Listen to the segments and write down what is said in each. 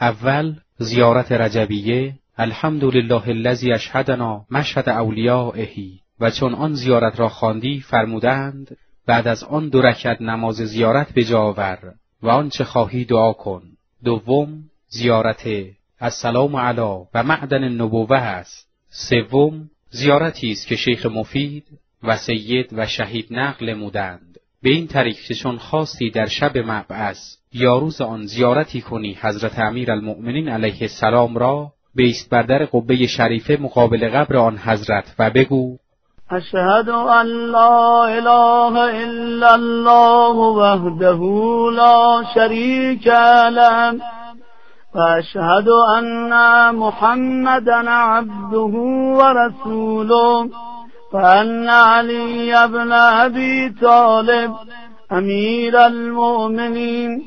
اول زیارت رجبیه، الحمدلله الذی اشهدنا مشهد اولیائه، و چون آن زیارت را خواندی فرمودند بعد از آن 2 رکعت نماز زیارت به جا آور و آنچه خواهی دعا کن. دوم زیارت السلام علی و معدن النبوه است. سوم زیارتی است که شیخ مفید و سید و شهید نقل نمودند، به این طریق که چون خواستی در شب مبعث یا روز آن زیارتی کنی حضرت امیرالمؤمنین علیه السلام را، بایست بر در قبه شریفه مقابل قبر آن حضرت و بگو اشهد ان لا اله الا الله وحده لا شریک له و اشهد ان محمدا عبده و رسوله و ان علی ابن ابی طالب امیر المؤمنین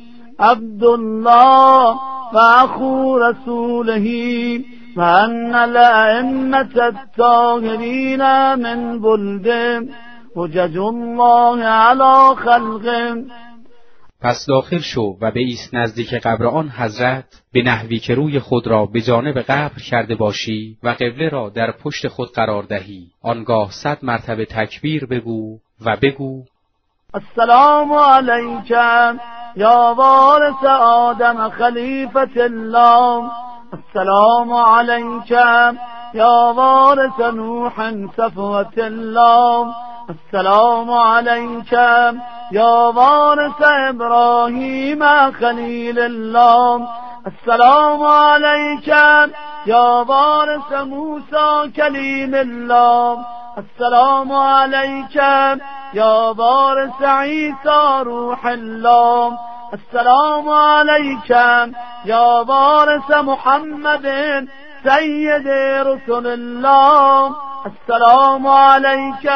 عبدالله و اخو رسوله و ان الائمة الطاهرین من بلده حجج الله علی خلقه. پس داخل شو و بایست نزدیک قبر آن حضرت به نحوی که روی خود را به جانب قبر کرده باشی و قبله را در پشت خود قرار دهی. آنگاه 100 مرتبه تکبیر بگو و بگو السلام علیک یا وارث آدم خلیفة الله، السلام علیک یا وارث نوح صفوة الله، السلام علیک یا وارث ابراهیم خلیل الله، السلام علیک یا وارث موسی کلیم الله، السلام علیک یا وارث عیسی روح الله، السلام علیک یا وارث محمد سید رسول الله، السلام علیک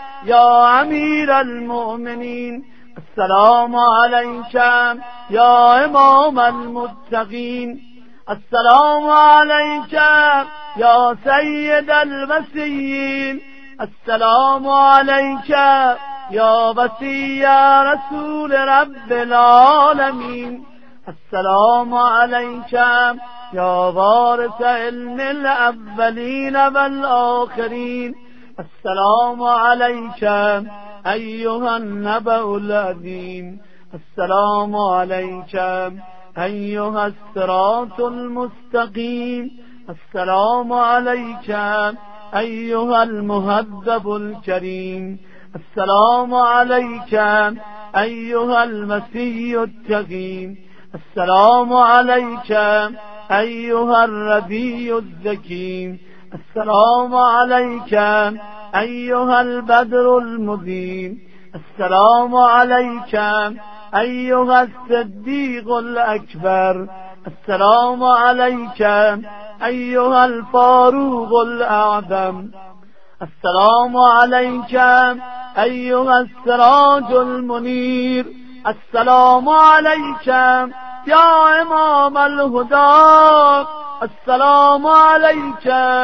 یا امیر المؤمنین، السلام علیک یا امام المتقین، السلام علیک یا سید الوصیین، السلام علیک یا وصی رسول رب العالمین، السلام علیک یا وارث علم الاولین والآخرین، السلام علیک ایها النبأ العظیم، السلام علیک ایها الصراط المستقیم، السلام علیک ایها المهذب الكریم، السلام علیک ایها المسیح التقی، السلام علیک ایها الربیع الزکی، السلام علیک ایها البدر المبین، السلام علیک ایها الصدیق الاکبر، السلام علیک ایها الفاروق الاعظم، السلام علیک ایها السراج المنیر، السلام علیک یا امام الهدى، السلام علیک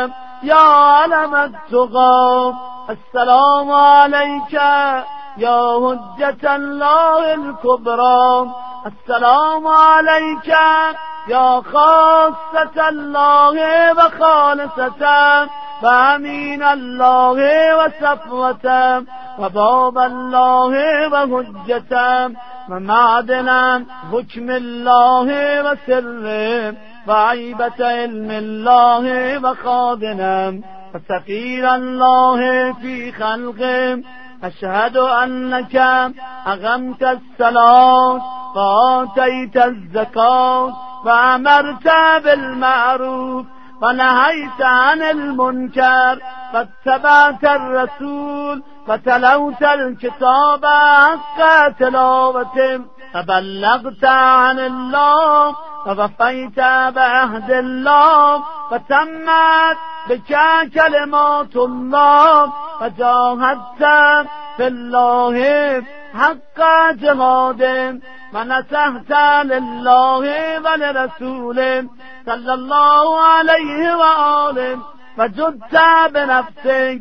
یا علم التقى، السلام علیک یا حجة الله الكبرى، السلام علیک یا خاصة الله و خالصة و امین الله و صفوة و باب الله و حجة و معدن حکم الله و سر و عیبت علم الله و خادنم و سفیر الله فی خلقه. اشهد انک اقمت الصلاة و آتیت الزکاة و امرت بالمعروف و نهیت عن المنکر و اتبعت الرسول و تلوت الكتاب حق تلاوته و بلغت عن الله و وفیت بعهد الله و تمت بک کلمات الله و جاهدت فی الله حق جهاده و نصحت لله و لرسوله صلی الله علیه و آله و جدت بنفسک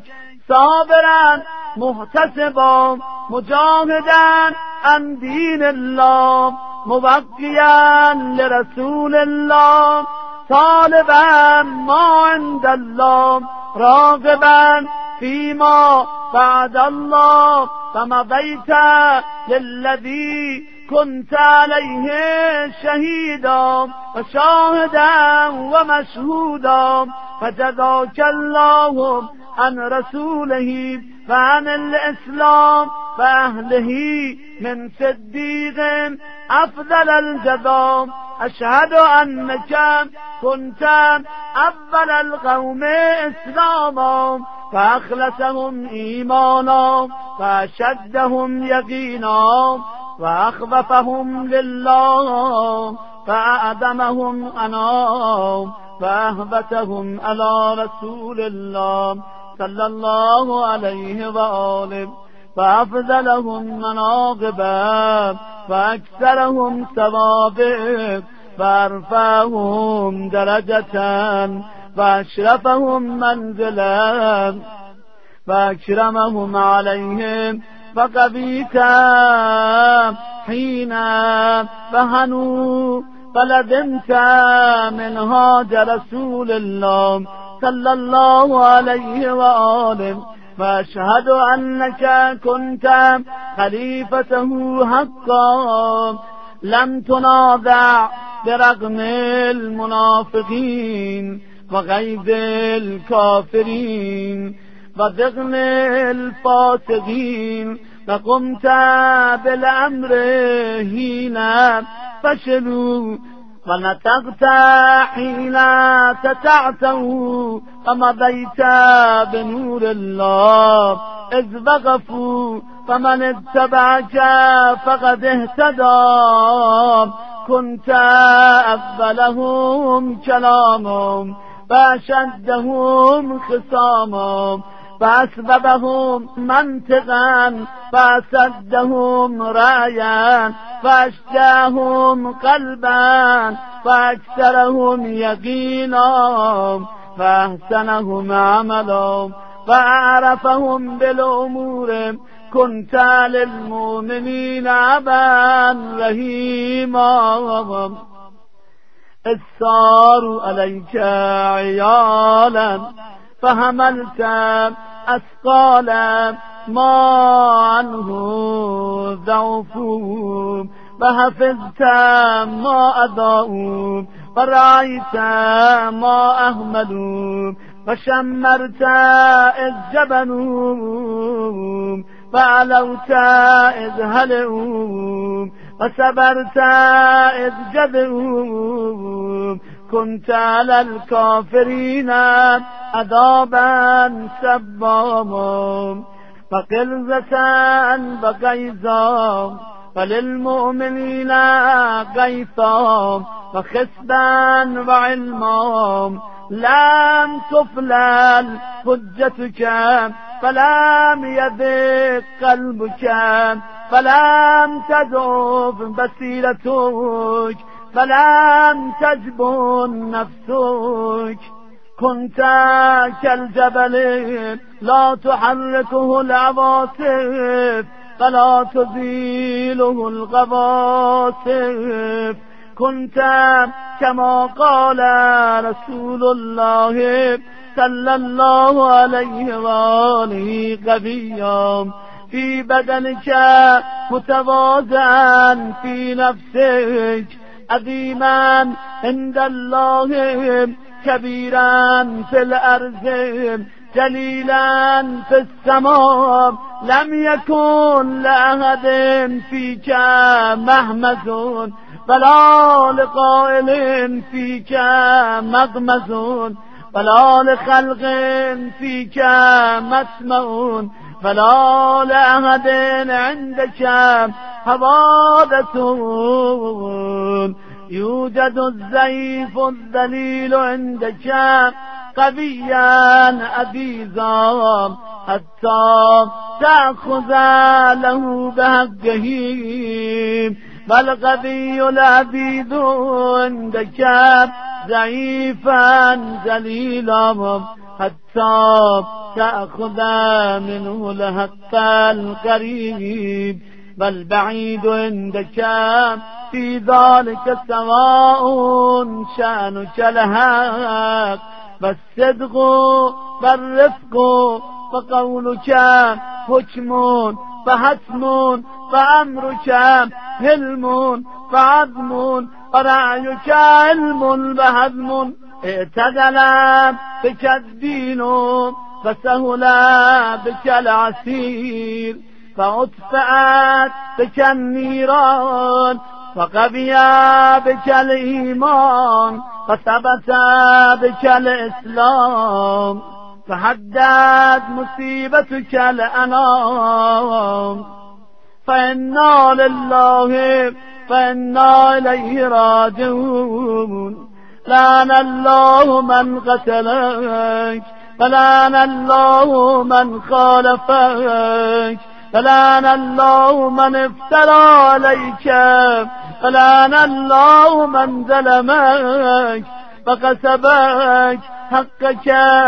صابرا محتسبا مجاهدا عن دین الله موقیا لرسول الله طالبا ما عند الله راغبا فيما بعد الله فمضيت للذي كنت عليه شهيدا وشاهدا ومشهودا فجزاك الله عن رسوله وعن الإسلام وأهله من صديق أفضل الجزاء. أشهد أنك كنت أول القوم إسلاما فأخلصهم إيمانا فأشدهم يقينا وأخوفهم لله فأعدمهم أنا فأهبتهم على رسول الله صلى الله عليه وآله فأفضلهم مناقبا فأكثرهم ثوابا فأرفعهم درجة فأشرفهم منزلا فأكرمهم عليهم فقبيت حين فهنوا فلدمت منهاج رسول الله صلى الله عليه وآله فأشهد أنك كنت خليفته حقا لم تنازع برغم المنافقين وغيظ الكافرين وضغن الفاسقين فقمت بالأمر حين فشلوا ونطقت حين تتعته ومضيت بنور الله إذ وقفوا فمن اتبعك فقد اهتدى كنت أقبلهم كلاما فأشدهم خصاما فأسببهم منطقا فأسدهم رأيا فأشجاهم قلبا فأكثرهم يقينا فأحسنهم عملا فأعرفهم بالأمور كنت للمؤمنين أبا رحيما. السار عليك عيالا فحملت أثقالا ما عنه ضعفوا فحفظت ما أضاءوا فرأيت ما أهملوا فشمرت إذ جبنوا فعلوت إذ هلئوا وصبرت إذ جذعوا كنت على الكافرين عذابا سباما فقلزة بغيظا وللمؤمنين غيثا وخسبا وعلما لم تفلل حجتك فلم يضيق قلبك فلم تضعف بصيرتك فلم تجبن نفسك كنت كالجبل لا تحركه العواصف فلا تزيله الغواصف كنت كما قال رسول الله صلى الله عليه وآله قويا في بدنك متواضعا في نفسك عظيما عند الله كبيرا في الأرض جليلا في السماء لم يكن لأحد فيك مهمز ولا لقائل فيك مغمز ولا لخلق فيك مسمع ولا لأحد عندك حوادث يوجد الزيف الذليل عندك قويا عزيزا حتى تأخذ له بحقه والقوي العزيز عندك ضعيفا ذليلا حتى تأخذ منه الحق القريب والبعيد عندك في ذلك سواء شأنك الحق والصدق والرفق وقولك حكم فحتم فأمرك حلم فعظم ورعيك علم وهضم اعتدل بك الدين فسهل بك العسير فأطفأت بك النيران وقوي بك الإيمان فثبت بك الإسلام فحدت مصيبتك الأنام فإنا لله فإنا إليه راجعون لعن الله من قتلك فلعن الله من خالفك فلعن الله من افترى عليك فلعن الله من ظلمك فكسبك حقك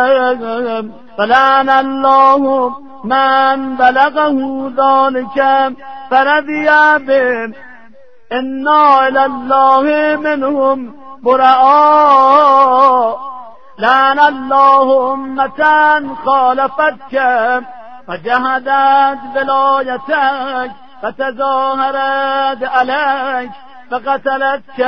فلعن الله من بلغه ذلك فرضي به إنا إلى الله منهم براء لعن الله أمة خالفتك فجهدت ولايتك فتظاهرت عليك فقتلتك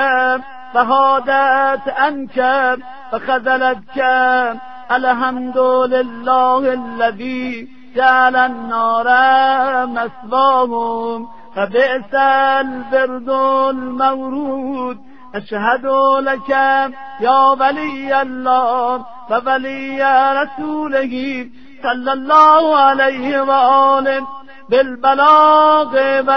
فهادت عنك فخذلتك الحمد لله الذي جعل النار مثواهم فبئس البرد المورود أشهد لك يا ولي الله وولي رسوله صلى الله عليه وآله بالبلاغ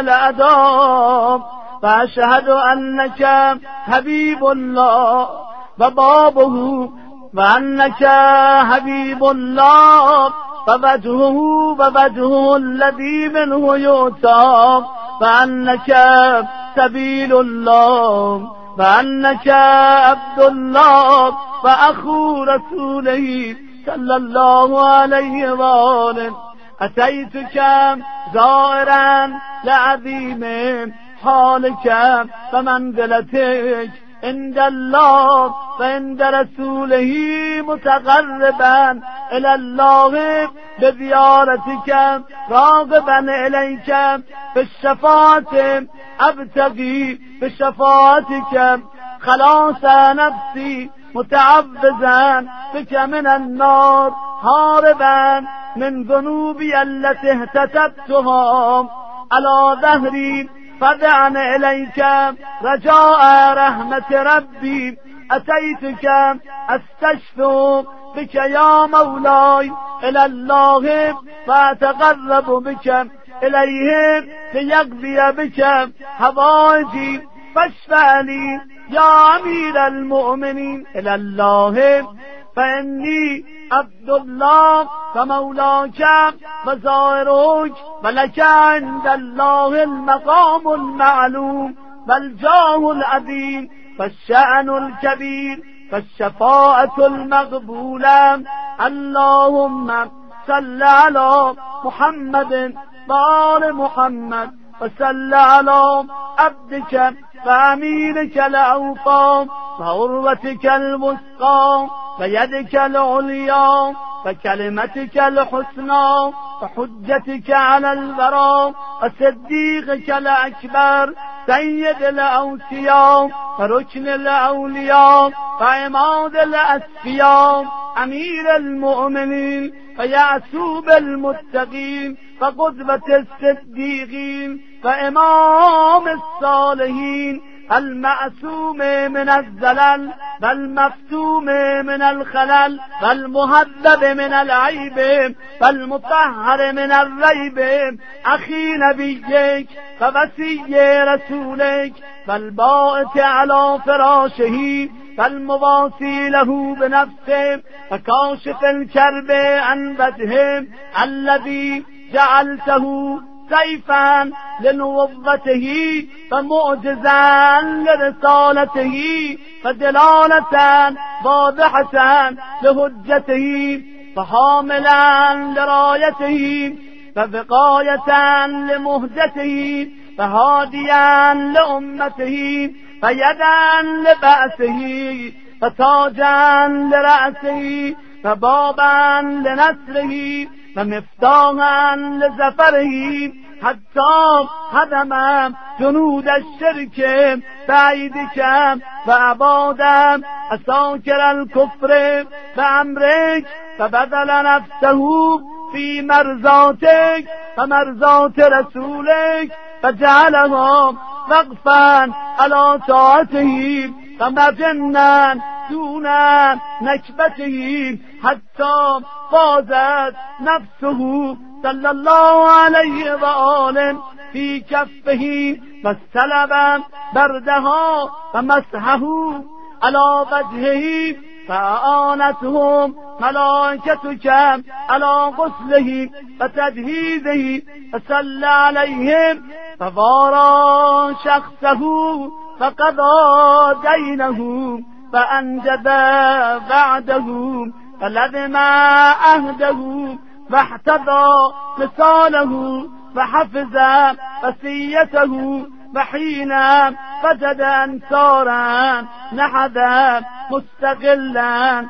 والأداب فأشهد أنك حبيب الله وبابه وأنك حبيب الله فوجهه ووجهه الذي منه يؤتى فأنك سبيل الله فأنك عبد الله فأخو رسوله صلى الله عليه وآله أتيتك زائرا لعظيم حالك فمنزلتك عند الله فعند رسوله متقربا إلى الله بزيارتك راغبا إليك في الشفاعة أبتغي بشفاعتك خلاص نفسي متعبزا بك من النار هاربا من ذنوبي التي اهتتبتها على ظهري فدعني إليك رجاء رحمة ربي أتيتك أستشفع بك يا مولاي إلى الله فأتقرب بك إليه ليقضي بك حوائجي فاشفع لي يا أمير المؤمنين إلى الله فإني عبد الله فمولاك وزائرك ولك عند الله المقام المعلوم والجاه العظيم فالشأن الكبير فالشفاعة المقبولة اللهم صل على محمد وآل محمد وصل على عبدك وأمينك الأوفى وعروتك الوثقى ويدك العليا وكلمتك الحسنى وحجتك على الورى وصديقك الأكبر سيد الأوصياء وركن الأولياء وعماد الأسفياء أمير المؤمنين ويعسوب المتقين وقدوة الصديقين وإمام الصالحين المعصوم من الزلل والمفتوم من الخلل والمهذب من العيب والمطهر من الريب أخي نبيك ووصي رسولك والبائت على فراشه فالمواصي له بنفسه وكاشف الكرب عن بدهم الذي جعلته سيفا لنبوته فمعجزا لرسالته فدلالة واضحة لهجته فحاملا لرايته فبقاية لمهجته فهاديا لأمته فيدا لبأسه فتاجا لرأسه فبابا لنصره ومفتاحا لزفره حتى هدم جنود الشرك بعيدك وأباد أساكر الكفر بأمرك فبذل نفسه في مرضاتك ومرضات رسولك فجعلها وقفا على طاعته ومجنا دون نكبته حتى فازت نفسه صلى الله عليه وآله في كفه واستلب بردها ومسحه على وجهه فآنتهم ملائكتك على غسله وتجهيزه فصلى عليهم فوارى شخصه فقضى دينه فأنجد بعده فلزم عهده واحتضى مثاله وحفظ وصيته وحين فجد أنصارا نحذا مستقلا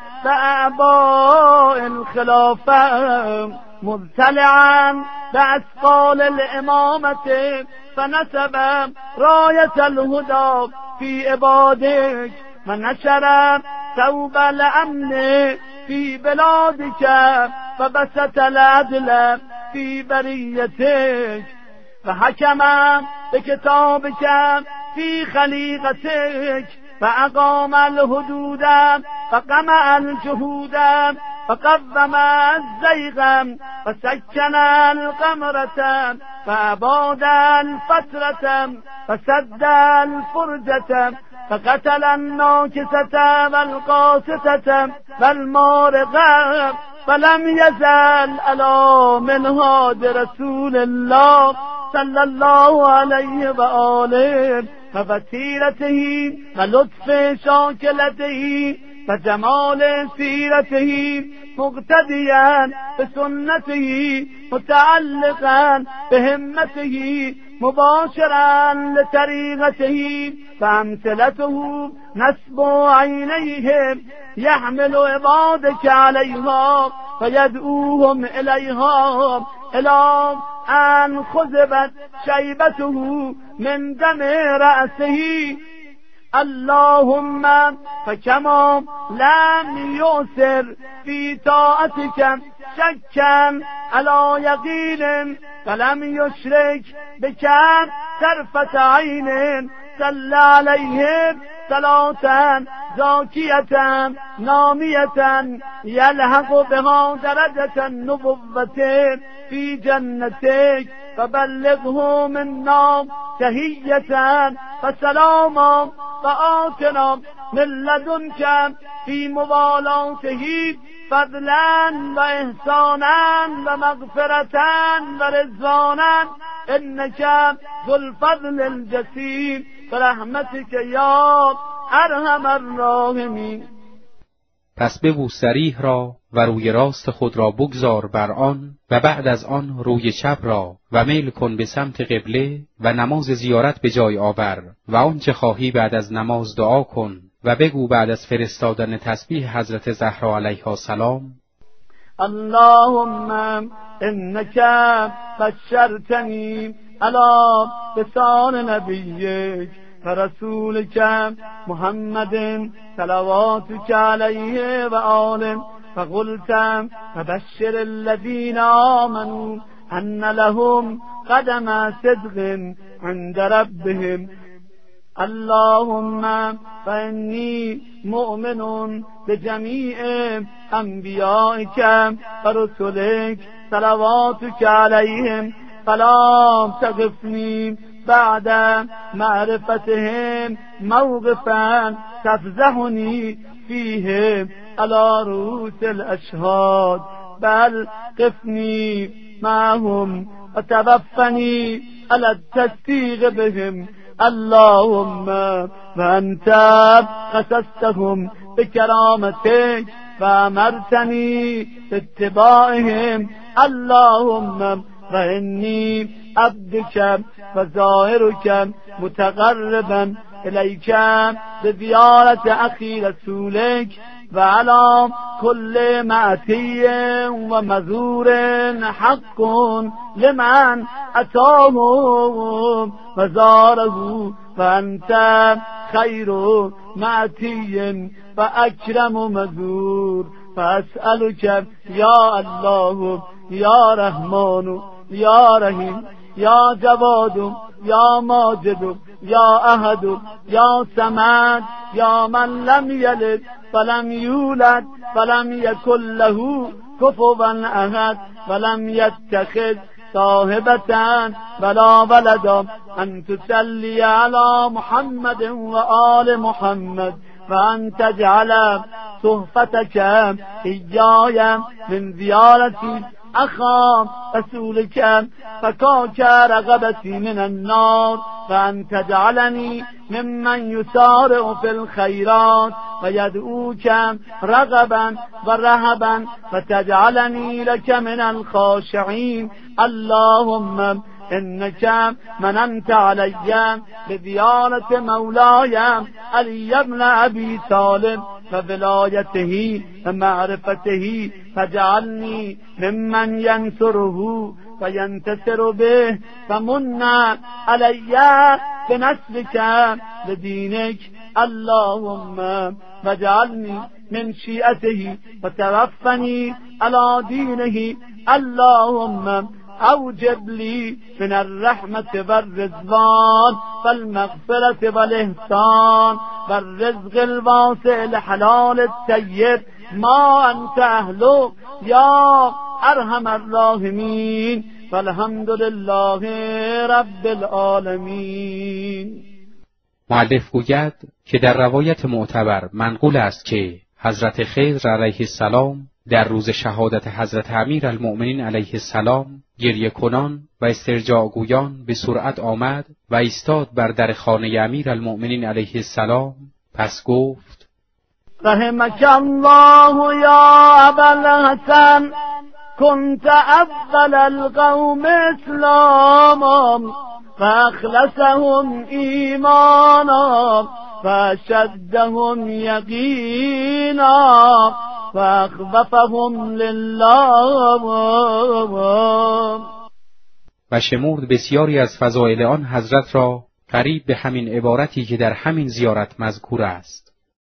فأعباء الخلافة مبتلعا بأثقال الإمامة فنسب راية الهدى في عبادك ونشر ثوب الأمن في بلادك فبسط العدل في بريتك فحكم بكتابك في خليقتك فأقام الهدود فقمع الجهود فقدم الزيغ فسكن القمرة فأباد الفترة فسد الفرجة فقتل الناكسة والقاسطة والمارقة فلم يزل ألا من هاد رسول الله صلى الله عليه وآله وبصيرته ولطف شاكلته فجمال سيرته مقتديا بسنته متعلقا بهمته مباشرا لطريقته فأمثلته نسب عينيهم يحمل عبادك عليها فيدعوهم إليها إلى أن خذبت شيبته من دم رأسه اللهم فكما لم يؤثر في طاعتك شكا على يقين فلم يشرك بك طرفة عين صلى عليهم صلاة زاكية نامية يلحق بها درجة النبوة في جنتك فبلغه منا تحية فسلاما فآتنا من لدنك في موالاته فضلا وإحسانا ومغفرة ورضوانا إنك ذو الفضل الجسيم برحمتك یا ارحم الراحمین. پس ببو سریح را و روی راست خود را بگذار بر آن و بعد از آن روی چپ را و میل کن به سمت قبله و نماز زیارت به جای آور و آنچه خواهی بعد از نماز دعا کن و بگو بعد از فرستادن تسبیح حضرت زهرا علیها السلام اللهم انک بشرتنی علی لسان نبیک فرسولك محمد صلواتك عليه وآله فقلت فبشر الذين آمنوا أن لهم قدم صدق عند ربهم اللهم فإني مؤمن بجميع أنبيائك ورسلك صلواتك عليهم فلا تغفني بعد معرفتهم موقفا تفزحني فيه على رؤوس الأشهاد بل قفني معهم وتوفني على التصديق بهم اللهم وأنت قصصتهم بكرامتك فأمرتني باتباعهم اللهم فإني عبدك وظاهرك متقربا إليك بزيارة أخي رسولك وعلى كل مأتي ومزور حق لمن أتاه وزاره فأنت خير مأتي فأكرم مزور فأسألك يا الله يا رحمن يا رحيم يا جواد يا ماجد يا أحد يا صمد يا من لم يلد فلم يولد فلم يكن له كفوا أحد ولم يتخذ صاحبة ولا ولدا أن تصلي على محمد وآل محمد وأن تجعل صحفتك إياي من زيارة أخا رسولك فكاك رغبتي من النار وأن تجعلني ممن يسارع في الخيرات ويدعوك رغبا ورهبا وتجعلني لك من الخاشعين. اللهم إنك مننت علي بزيارة مولاي علي بن أبي طالب وولايته ومعرفته فاجعلني ممن ينصره وينتصر به فمن علي بنصرك لدينك. اللهم واجعلني من شيعته وتوفني على دينه. اللهم أوجب لي من الرحمة والرضوان والمغفرة والإحسان والرزق الواسع الحلال الطيب ما أنت أهله يا أرحم الراحمين والحمد لله رب العالمین. مؤلف گوید که در روایت معتبر منقول است که حضرت خضر علیه السلام در روز شهادت حضرت امیرالمؤمنین علیه السلام گریه کنان و استرجاع گویان به سرعت آمد و ایستاد بر در خانه امیرالمؤمنین علیه السلام. پس گفت: رحمك الله یا ابا الحسن كنت اول القوم اسلاما فاخلصهم ایمانا فاشدهم یقینا فاخوفهم لله. و شمرد بسیاری از فضائل آن حضرت را قریب به همین عبارتی که در همین زیارت مذکور است.